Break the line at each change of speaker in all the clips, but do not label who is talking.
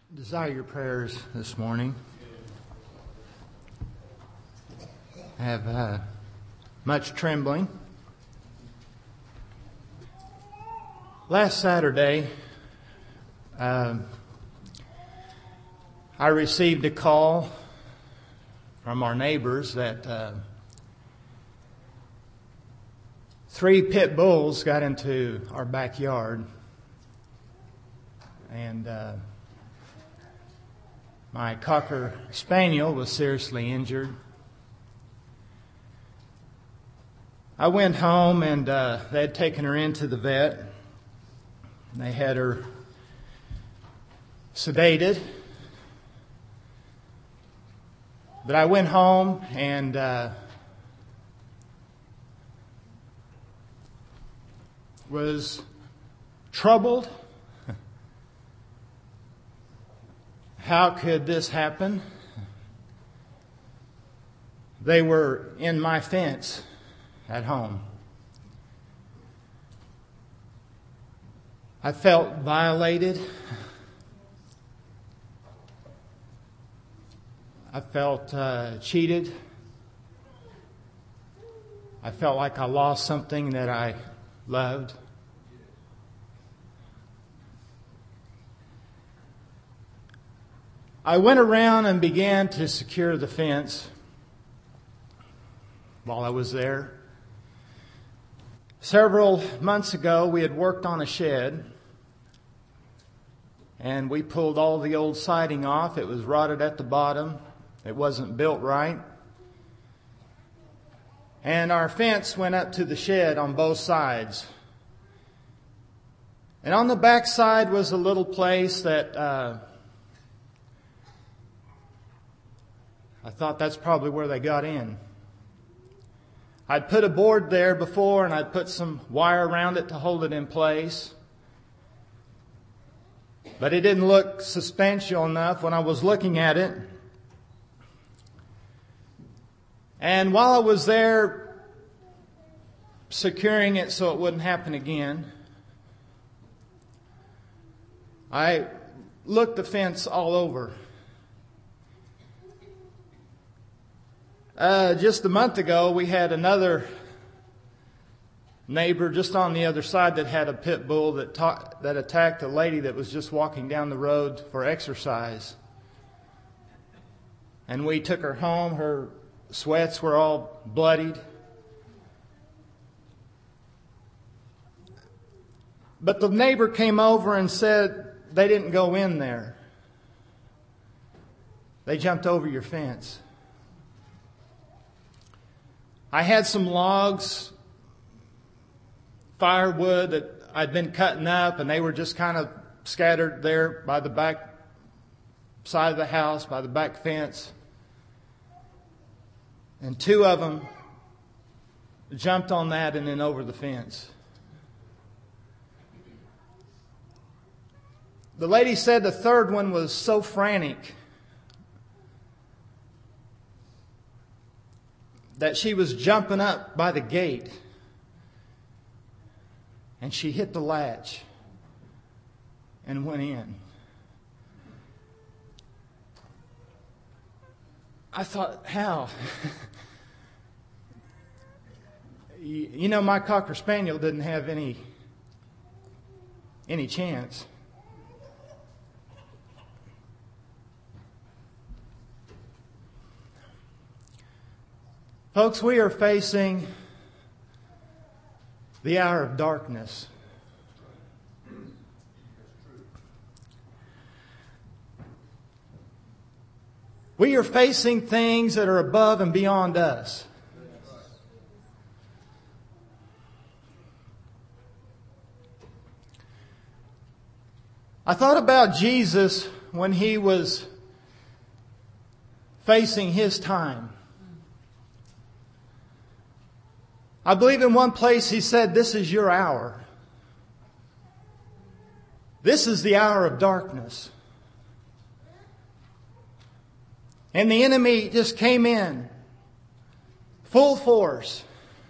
Desire your prayers this morning. I have much trembling. Last Saturday, I received a call from our neighbors that 3 pit bulls got into our backyard, and my Cocker Spaniel was seriously injured. I went home and they had taken her into the vet. They had her sedated. But I went home and was troubled. How could this happen? They were in my fence at home. I felt violated. I felt cheated. I felt like I lost something that I loved. I went around and began to secure the fence while I was there. Several months ago, we had worked on a shed, and we pulled all the old siding off. It was rotted at the bottom. It wasn't built right. And our fence went up to the shed on both sides. And on the back side was a little place that I thought that's probably where they got in. I'd put a board there before, and I'd put some wire around it to hold it in place. But it didn't look substantial enough when I was looking at it. And while I was there securing it so it wouldn't happen again, I looked the fence all over. Just a month ago, we had another neighbor just on the other side that had a pit bull that attacked a lady that was just walking down the road for exercise. And we took her home. Her sweats were all bloodied. But the neighbor came over and said they didn't go in there. They jumped over your fence. I had some logs, firewood that I'd been cutting up, and they were just kind of scattered there by the back side of the house, by the back fence. And 2 of them jumped on that and then over the fence. The lady said the 3rd one was so frantic that she was jumping up by the gate, and she hit the latch and went in. I thought, how? You know, my Cocker Spaniel didn't have any chance. Folks, we are facing the hour of darkness. We are facing things that are above and beyond us. I thought about Jesus when he was facing his time. I believe in one place he said, "This is your hour. This is the hour of darkness." And the enemy just came in full force.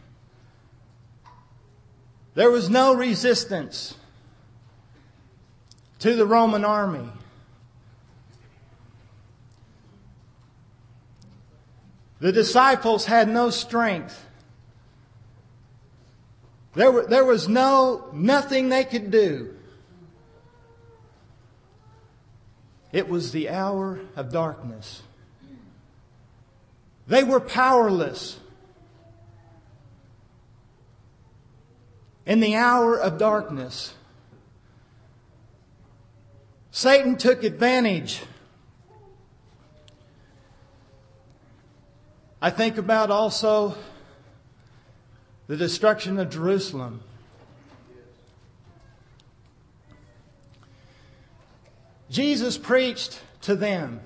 There was no resistance to the Roman army. The disciples had no strength. There was nothing they could do. It was the hour of darkness. They were powerless. In the hour of darkness, Satan took advantage. I think about also the destruction of Jerusalem. Jesus preached to them.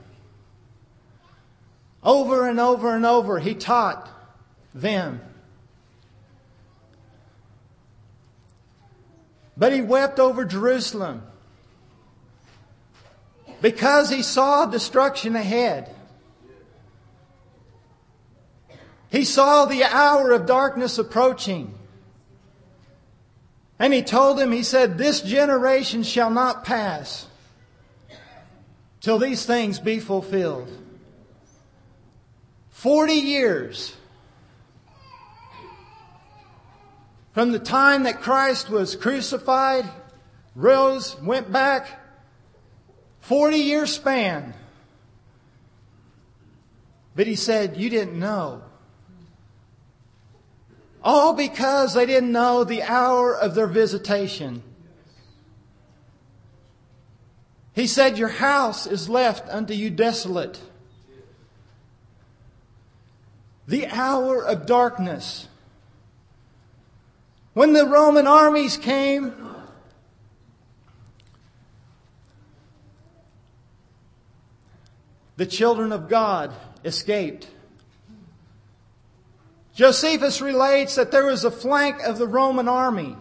Over and over and over, He taught them. But He wept over Jerusalem because He saw destruction ahead. He saw the hour of darkness approaching. And He told them, He said, "This generation shall not pass till these things be fulfilled." 40 years from the time that Christ was crucified, rose, went back, 40-year span. But He said, "You didn't know." All because they didn't know the hour of their visitation. He said, "Your house is left unto you desolate." The hour of darkness. When the Roman armies came, the children of God escaped. Josephus relates that there was a flank of the Roman army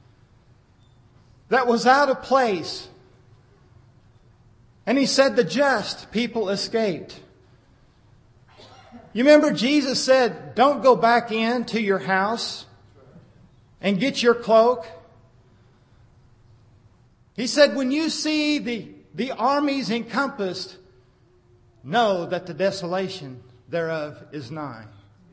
that was out of place. And he said the just people escaped. You remember Jesus said, "Don't go back into your house and get your cloak." He said, when you see the armies encompassed, know that the desolation thereof is nigh.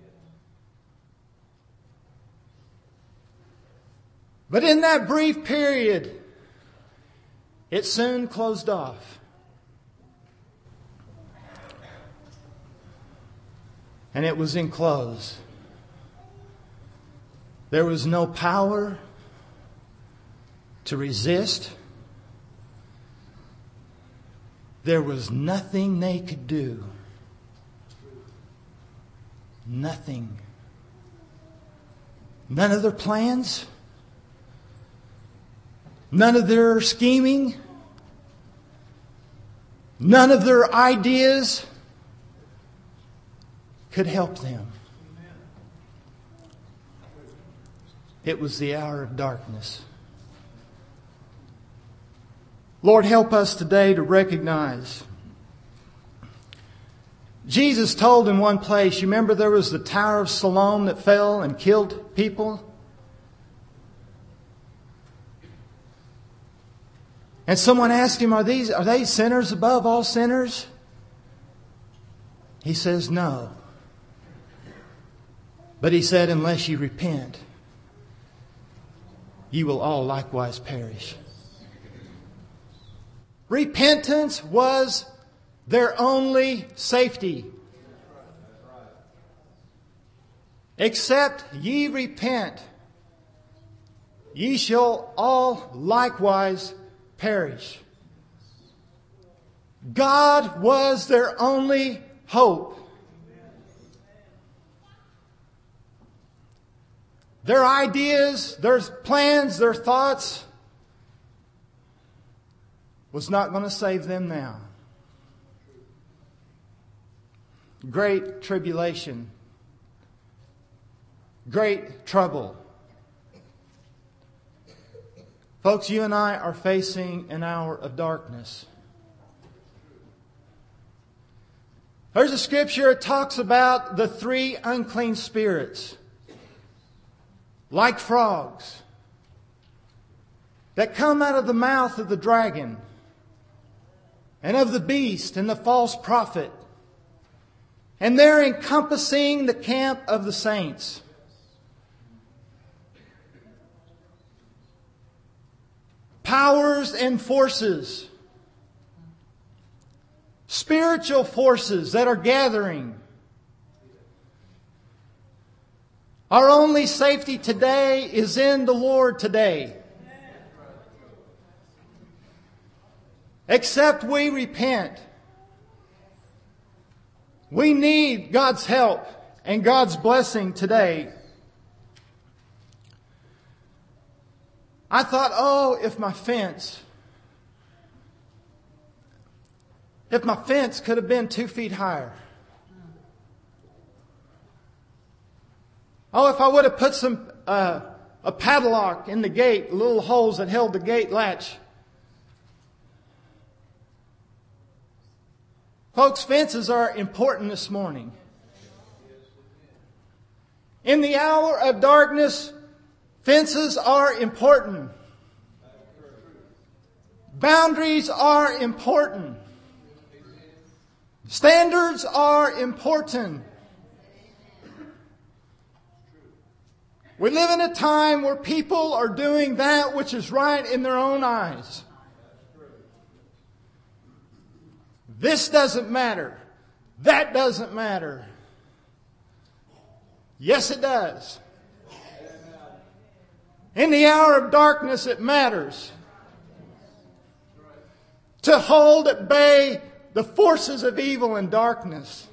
But in that brief period, it soon closed off. And it was enclosed. There was no power to resist. There was nothing they could do. Nothing. None of their plans. None of their scheming. None of their ideas could help them. It was the hour of darkness. Lord, help us today to recognize. Jesus told in one place, you remember there was the Tower of Siloam that fell and killed people? And someone asked Him, are they sinners above all sinners? He says, no. But He said, unless you repent, you will all likewise perish. Repentance was their only safety. Except ye repent, ye shall all likewise perish. God was their only hope. Their ideas, their plans, their thoughts was not going to save them now. Great tribulation. Great trouble. Folks, you and I are facing an hour of darkness. There's a scripture that talks about the 3 unclean spirits, like frogs, that come out of the mouth of the dragon and of the beast and the false prophet. And they're encompassing the camp of the saints. Powers and forces. Spiritual forces that are gathering. Our only safety today is in the Lord today. Except we repent. We need God's help and God's blessing today. I thought, oh, if my fence could have been 2 feet higher. Oh, if I would have put a padlock in the gate, little holes that held the gate latch. Folks, fences are important this morning. In the hour of darkness, fences are important. Boundaries are important. Standards are important. We live in a time where people are doing that which is right in their own eyes. This doesn't matter. That doesn't matter. Yes, it does. In the hour of darkness, it matters. To hold at bay the forces of evil and darkness.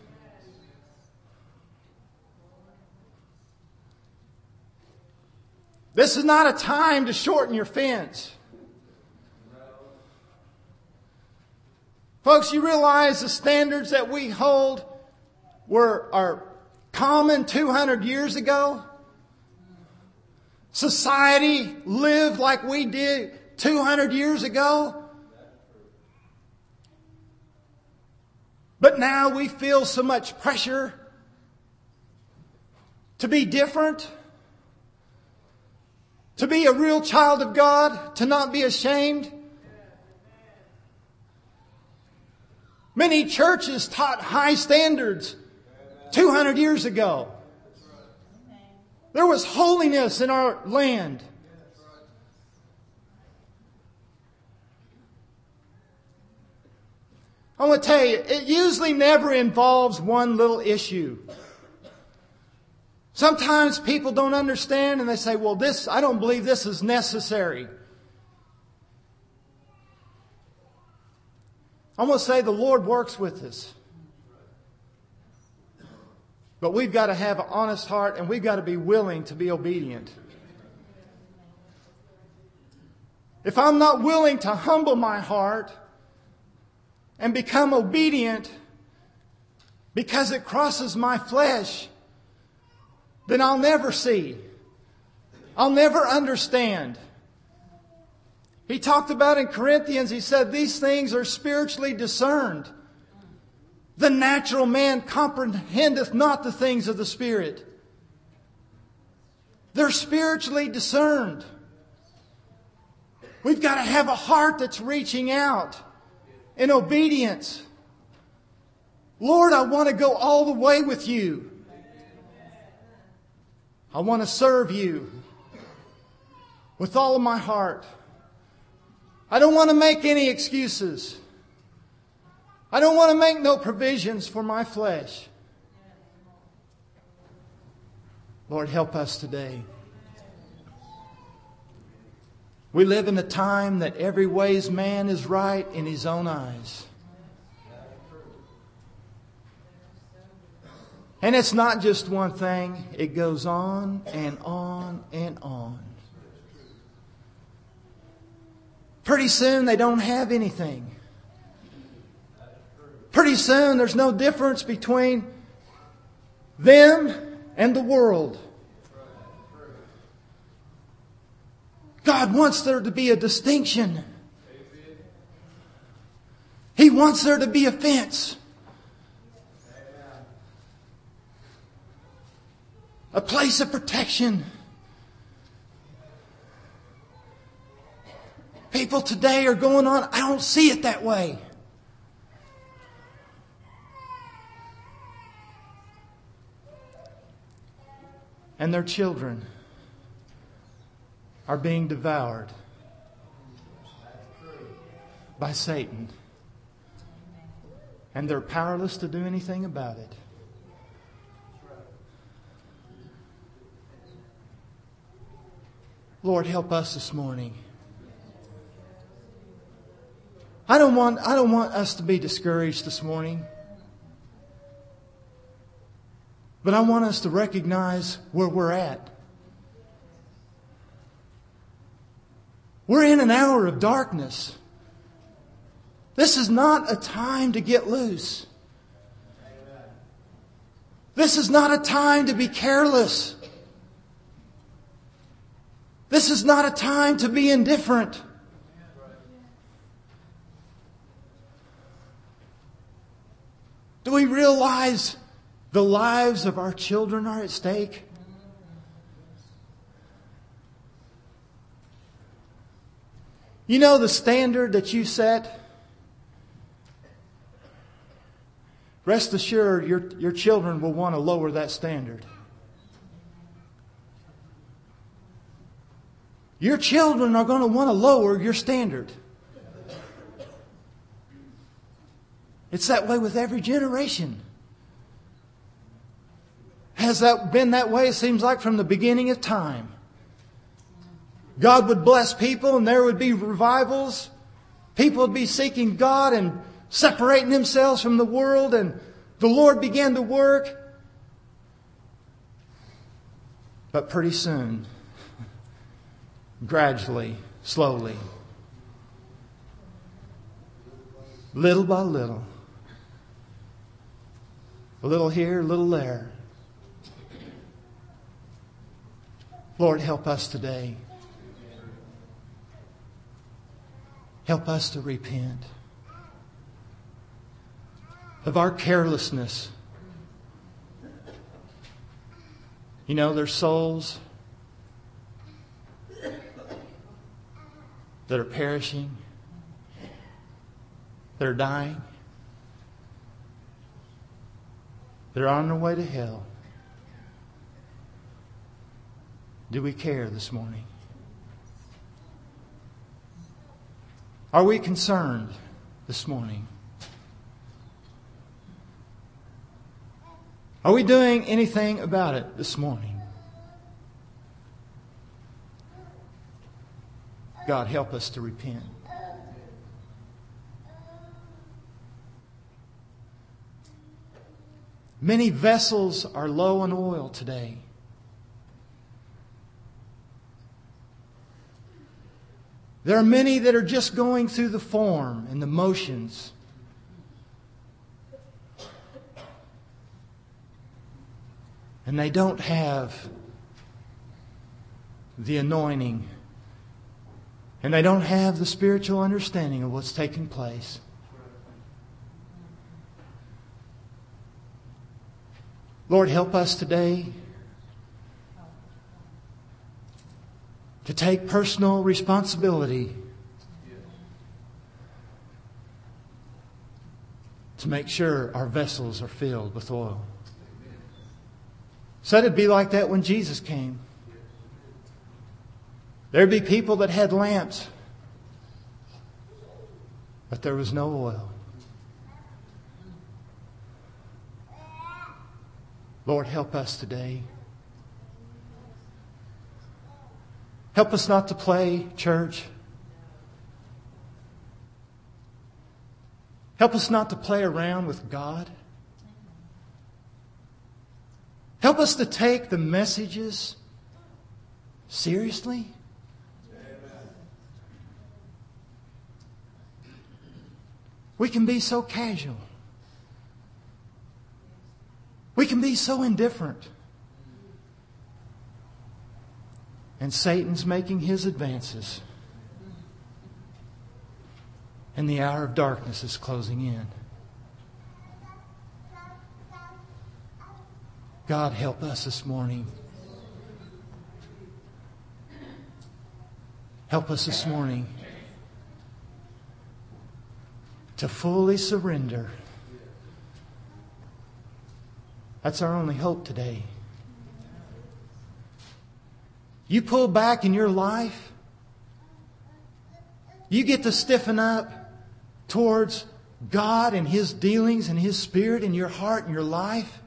This is not a time to shorten your fence. Folks, you realize the standards that we hold are common 200 years ago? Society lived like we did 200 years ago? But now we feel so much pressure to be different, to be a real child of God, to not be ashamed. Many churches taught high standards 200 years ago. There was holiness in our land. I want to tell you, it usually never involves one little issue. Sometimes people don't understand and they say, well, I don't believe this is necessary. I'm going to say the Lord works with us. But we've got to have an honest heart and we've got to be willing to be obedient. If I'm not willing to humble my heart and become obedient because it crosses my flesh, then I'll never see. I'll never understand. He talked about in Corinthians, he said, these things are spiritually discerned. The natural man comprehendeth not the things of the Spirit. They're spiritually discerned. We've got to have a heart that's reaching out in obedience. Lord, I want to go all the way with you. I want to serve you with all of my heart. I don't want to make any excuses. I don't want to make no provisions for my flesh. Lord, help us today. We live in a time that every ways man is right in his own eyes. And it's not just one thing. It goes on and on and on. Pretty soon they don't have anything. Pretty soon there's no difference between them and the world. God wants there to be a distinction. He wants there to be a fence. A place of protection. People today are going on, I don't see it that way. and their children are being devoured by Satan. And they're powerless to do anything about it. Lord, help us this morning. I don't want us to be discouraged this morning. But I want us to recognize where we're at. We're in an hour of darkness. This is not a time to get loose. This is not a time to be careless. This is not a time to be indifferent. Do we realize the lives of our children are at stake? You know the standard that you set? Rest assured, your children will want to lower that standard. Your children are going to want to lower your standard. It's that way with every generation. Has that been that way? It seems like from the beginning of time. God would bless people and there would be revivals. People would be seeking God and separating themselves from the world, and the Lord began to work. But pretty soon, gradually, slowly, little by little, a little here, a little there. Lord, help us today. Help us to repent of our carelessness. You know, there's souls that are perishing, that are dying, that are on their way to hell. Do we care this morning? Are we concerned this morning? Are we doing anything about it this morning? God, help us to repent. Many vessels are low on oil today. There are many that are just going through the form and the motions. And they don't have the anointing. And they don't have the spiritual understanding of what's taking place. Lord, help us today to take personal responsibility to make sure our vessels are filled with oil. Said it'd be like that when Jesus came. There'd be people that had lamps, but there was no oil. Lord, help us today. Help us not to play church. Help us not to play around with God. Help us to take the messages seriously. We can be so casual. We can be so indifferent. And Satan's making his advances. And the hour of darkness is closing in. God, help us this morning. Help us this morning to fully surrender. That's our only hope today. You pull back in your life. You get to stiffen up towards God and His dealings and His Spirit in your heart and your life.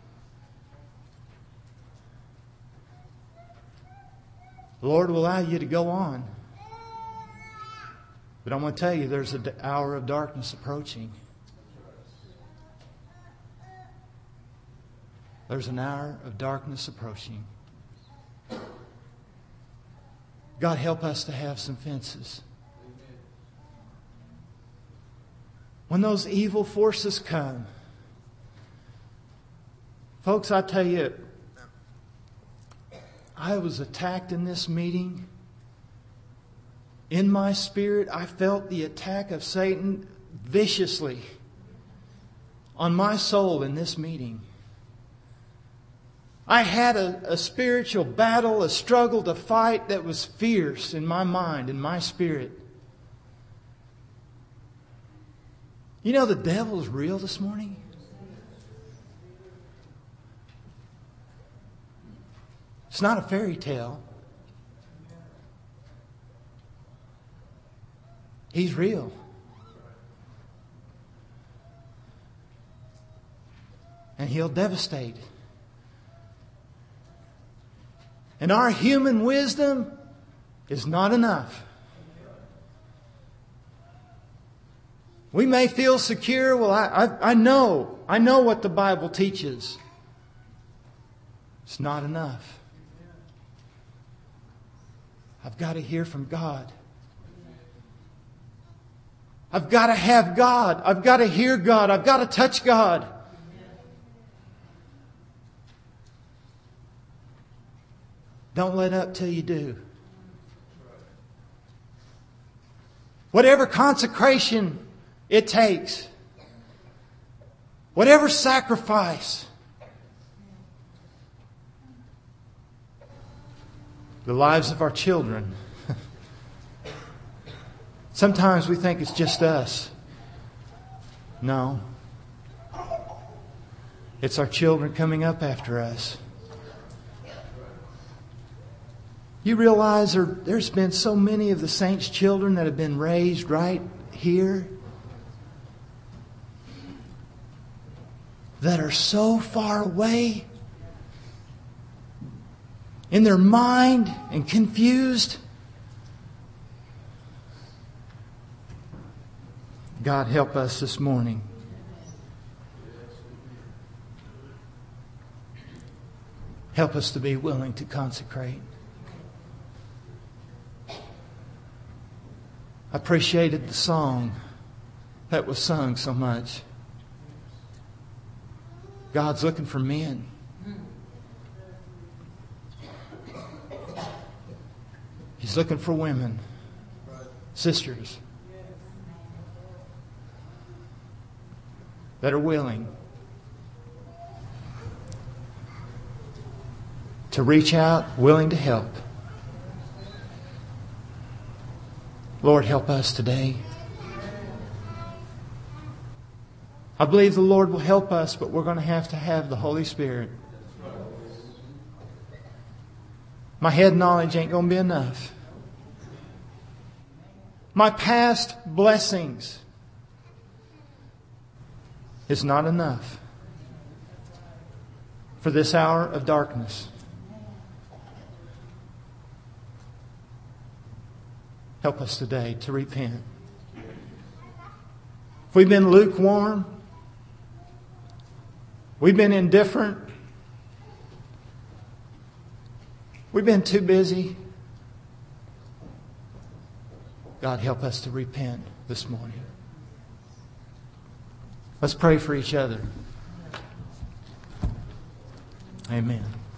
The Lord will allow you to go on. But I'm going to tell you, there's an hour of darkness approaching. There's an hour of darkness approaching. God, help us to have some fences. When those evil forces come, folks, I tell you, I was attacked in this meeting. In my spirit, I felt the attack of Satan viciously on my soul in this meeting. I had a spiritual battle, a struggle to fight that was fierce in my mind, in my spirit. You know, the devil is real this morning. It's not a fairy tale. He's real. And he'll devastate. And our human wisdom is not enough. We may feel secure. Well, I know what the Bible teaches. It's not enough. I've got to hear from God. I've got to have God. I've got to hear God. I've got to touch God. Don't let up till you do. Whatever consecration it takes, whatever sacrifice, the lives of our children. Sometimes we think it's just us. No. It's our children coming up after us. You realize there's been so many of the saints' children that have been raised right here that are so far away in their mind and confused. God, help us this morning. Help us to be willing to consecrate. I appreciated the song that was sung so much. God's looking for men. He's looking for women, sisters, that are willing to reach out, willing to help. Lord, help us today. I believe the Lord will help us, but we're going to have the Holy Spirit. My head knowledge ain't going to be enough. My past blessings is not enough for this hour of darkness. Help us today to repent. If we've been lukewarm, we've been indifferent, we've been too busy, God, help us to repent this morning. Let's pray for each other. Amen.